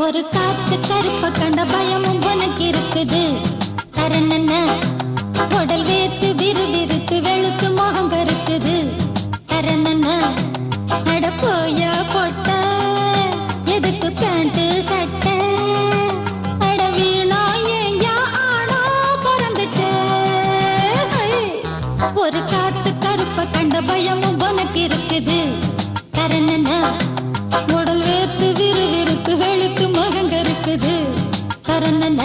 ஒரு காத்து கருப்ப கண்ட பயமும் உனக்கு இருக்குது. தரனன்ன உடல் வேத்து விறுவிறுத்து வெளுத்து முகம் கருக்குது. தரனன்ன நட போயா பொட்ட எதுக்கு பேண்ட் சட்டை அட வீணா ஏயா ஆனா பிறந்துட்ட. ஒரு காத்து கருப்ப கண்ட பயமும் உனக்கு இருக்குது. தரனன்ன உடல் வேத்து விறுவிறுத்து வெளுத்து முகம் கருக்குது. தரனன்ன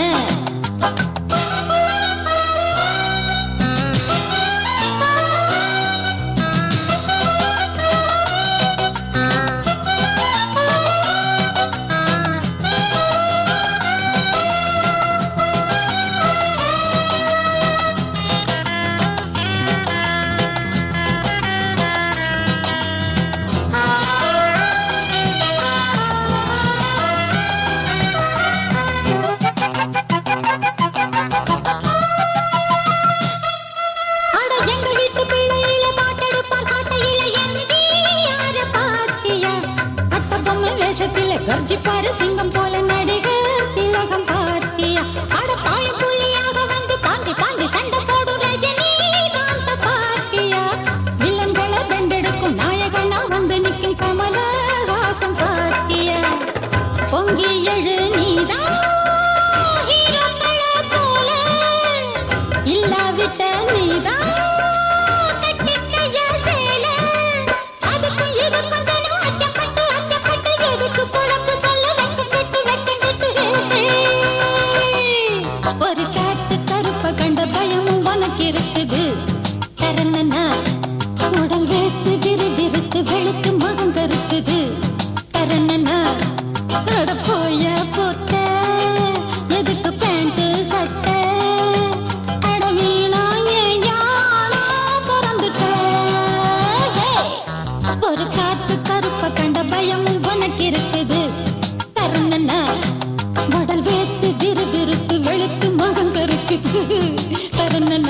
கர்ஜி பாரு சிங்கம் போல நடிகர் திலகம் பார்த்தியா. அட பாயம் புள்ளியாக வந்து பாஞ்சி பாஞ்சி சண்டை போடும் ரஜினி காந்த பார்த்தியா. வில்லன்களை தண்டெடுக்கும் நாயகனா வந்து நிற்கும் கமலஹாசன் பார்த்தியா. பொங்கி எழு நீதான் ஹீரோக்களை போல இல்லாவிட்ட நீதான் ஒரு காத்து கருப்ப கண்ட பயமும் உனக்கு இருக்குது. தரனன்ன உடல் வேத்து விறுவிறுத்து வெளுத்து முகம் கருக்குது. தரனன்ன அட போய போட்ட எதுக்கு பேண்ட் சட்டை அட வீணா ஏயா பிறந்துட்ட. ஒரு காத்து கருப்ப கண்ட பயமும் உனக்கு இருக்குது. தரனன்ன உடல் வேத்து விறுவிறுத்து வெளுத்து முகம் கருக்குது. தரனன்ன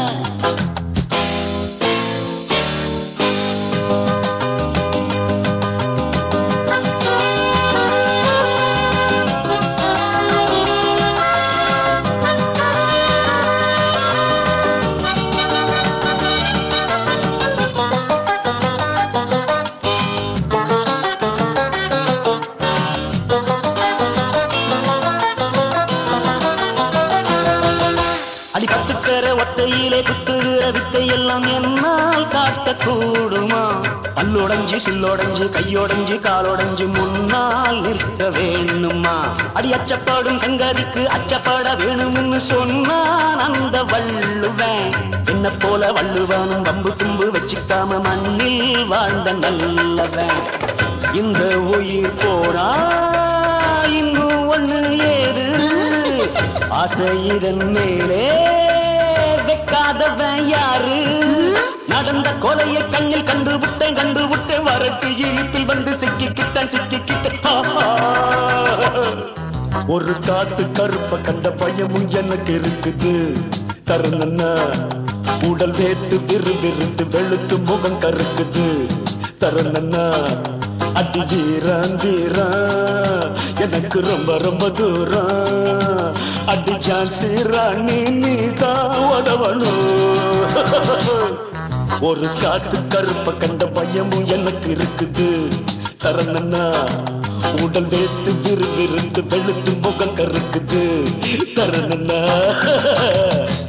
அடி கத்துக்கிற ஒத்தையிலே குத்துகிற வித்தை எல்லாம் என்னால் காட்டக்கூடுமா? பல்லுடைஞ்சு சில்லோடைஞ்சு கையோடைஞ்சு காலோடைஞ்சு முன்னால் நிற்க வேணுமா? அடி அச்சப்படும் சங்கதிக்கு அச்சப்பட வேணும்னு சொன்னான் அந்த வள்ளுவன். என்ன போல வள்ளுவானும் வம்பு தும்பு வச்சுக்காம மண்ணில் வாழ்ந்த நல்லவன். இந்த உயிர் போனா இன்னும் ஒண்ணு ஏது ஆசை இதன் மேலே வைக்காதவன் யாரு? நடந்த கொலையை கண்ணில் கண்டுவிட்டேன் வரட்டு இழுப்பில் வந்து சிக்கிக்கிட்டேன். ஒரு காத்து கருப்ப கண்ட பயமும் எனக்கு இருக்குது. தரனன்ன உடல் வேத்து விறுவிறுத்து வெளுத்து முகம் கருக்குது. தரனன்ன அடி வீராந்தீரா எனக்கு ரொம்ப ரொம்ப தூரம். அடி ஜான்சி ராணி நீதான் உதவணும். ஒரு காத்து கருப்ப கண்ட பயமும் எனக்கு இருக்குது. தரனன்ன உடல் வேத்து விறுவிறுத்து வெளுத்து முகம் கருக்குது. தரனன்ன